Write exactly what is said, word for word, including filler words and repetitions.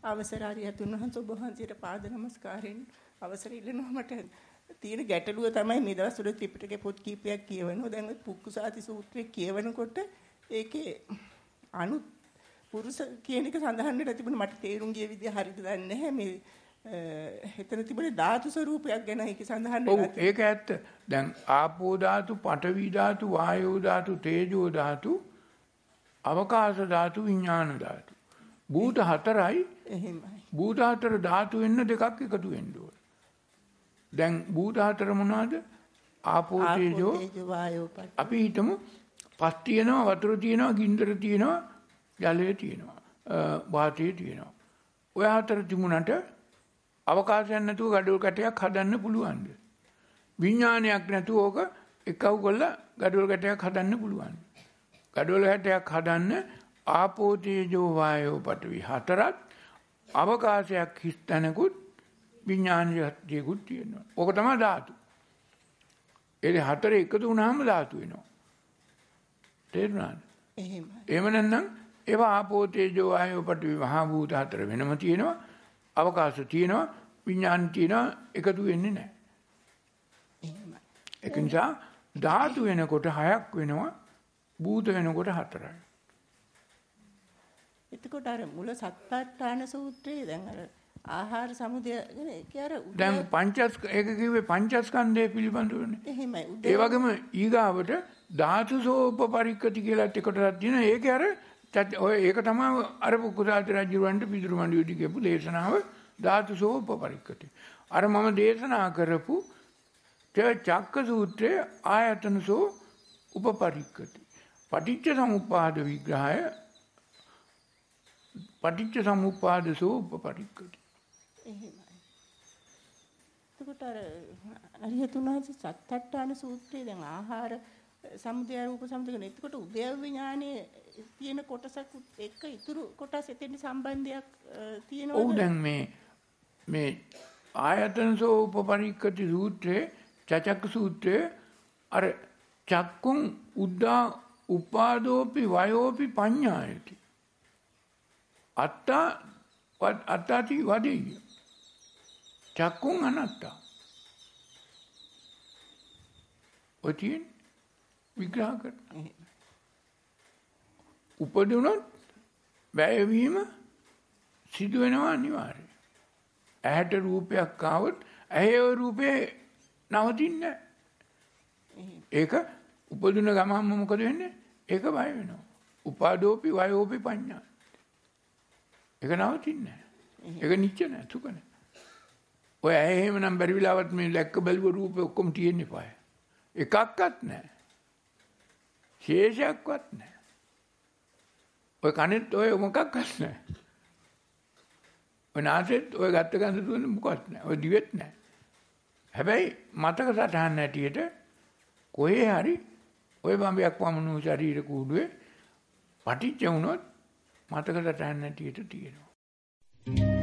අවසර ආරියතුන් වහන්සේ ඔබ වහන්සේට පාද නමස්කාරයෙන් අවසර ඉල්ලනවා. මට තියෙන ගැටලුව තමයි මේ දවස්වල ත්‍රිපිටකේ පොත් කීපයක් කියවනවා. දැන් ඔය පුක්කුසාති සූත්‍රය කියවනකොට ඒකේ අනු පුරුෂ කියන එක සඳහන් වෙලා තිබුණා. මට තේරුම් ගිය විදිහ හරියට දන්නේ නැහැ. මේ එතන තිබුණේ ධාතු ස්වරූපයක් ගැන ඒක සඳහන් වෙලා තිබුණා. ඔව් ඒක ඇත්ත. දැන් ආපෝ ධාතු, පඨවි ධාතු, වායෝ ධාතු, තේජෝ ධාතු, අවකාශ ධාතු, විඥාන ධාතු. භූත හතරයි. එහෙමයි. භූත හතර ධාතු වෙන්න දෙකක් එකතු වෙන්න ඕන. දැන් භූත හතර මොනවාද? ආපෝ තේජෝ වායෝ. අපි හිතමු පස් තියෙනවා, වතුර තියෙනවා, ගින්දර තියෙනවා, ජලය තියෙනවා, වාතය තියෙනවා. ඔය හතර තිබුණාට අවකාශයක් නැතුව gadol කැටයක් හදන්න පුළුවන්ද? විඥානයක් නැතුව ඕක එකව කරලා gadol කැටයක් හදන්න පුළුවන්ද? gadol කැටයක් හදන්න ආපෝ තේජෝ වායෝ පඨවි හතරත් අවකාශයක් හිස්තැනකුත් විඥානියකුත් තියෙනවා. ඕක තමයි ධාතු. ඒ හතර එකතු වුණාම ධාතු වෙනවා. තේරුණාද? එහෙමයි. එහෙම නැත්නම් ඒවා ආපෝ තේජෝ වායෝ පඨවි මහා භූත හතර වෙනම තියෙනවා. අවකාශ තියෙනවා, විඥාන තියෙනවා, එකතු වෙන්නේ නැහැ. එහෙමයි. ඒක නිසා ධාතු වෙනකොට හයක් වෙනවා, භූත වෙනකොට හතරයි. එතකොට අර මුල සත්පට්ඨාන සූත්‍රයේ දැන් අර ආහාර සමුදය ගැන ඒක අර දැන් පංචස් ඒක කිව්වේ පංචස්කන්ධය පිළිබඳවනේ. එහෙමයි. ඒ වගේම ඊගාවට ධාතුසෝපපරික්කති කියලා එකටක් තියෙනවා. ඒකේ අර ඔය ඒක තමයි අර පුකුසාති රජුවන්ට පිදුරු මණ්ඩියටි කියපු දේශනාව ධාතුසෝපපරික්කති. අර මම දේශනා කරපු චක්ක සූත්‍රයේ ආයතනසෝ උපපරික්කති. පටිච්ච සමුප්පාද විග්‍රහය පටිච්ච සමුප්පාදසෝ උපපරික්කති. එහෙමයි. එතකොට අර අරියතුන් වහන්සේ සත්‍යට්ඨාන සූත්‍රයේ දැන් ආහාර සමුදය රූප සමුදය කියන. එතකොට උද්‍යව විඥානයේ තියෙන කොටසක් එක්ක ඉතුරු කොටස් එතෙන් සම්බන්ධයක් තියෙනවද? ඔව් දැන් මේ මේ ආයතනසෝ උපපරික්කති සූත්‍රයේ චචක්ක සූත්‍රයේ අර චක්කුං උද්දා උපාදෝපි වයෝපි පඤ්ඤායති අත්තා අත්තාති වදෙය චක්කුං අනත්තා ඔතින් විග්‍රහ කරනවා. උපදුනොත් වැයවීම සිදු වෙනවා අනිවාර්යයෙන්. ඇහැට රූපයක් ආවොත් ඇහි රූපේ නවතින්නේ නැහැ. ඒක උපදුන ගමන්ම මොකද වෙන්නේ? ඒක බය වෙනවා. උපාදෝපි වයෝපි පඤ්ඤා. ඒක නවතින්නේ නැහැ. ඒක නිච්ච නැහැ, සුඛ නැහැ. ඔය ඇහැ එහෙමනම් බැරි වෙලාවත් මේ ලැක්ක බැලුව රූපේ ඔක්කොම තියෙන්නේ පාය. එකක්වත් නැහැ. ශේෂයක්වත් නැහැ. ඔය කනෙත් ඔය මොකක්වත් නැහැ. ඔය නාසෙත් ඔය ගත්ත ගඳ දුන්නේ මොකවත් නැහැ. ඔය දිවෙත් නැහැ. හැබැයි මතක සටහන් හැටියට කොහේ හරි ඔය බම්බයක් වමනු ශරීර කූඩුවේ පටිච්ච වුණොත් මතක සටහන් හැටියට තියෙනවා.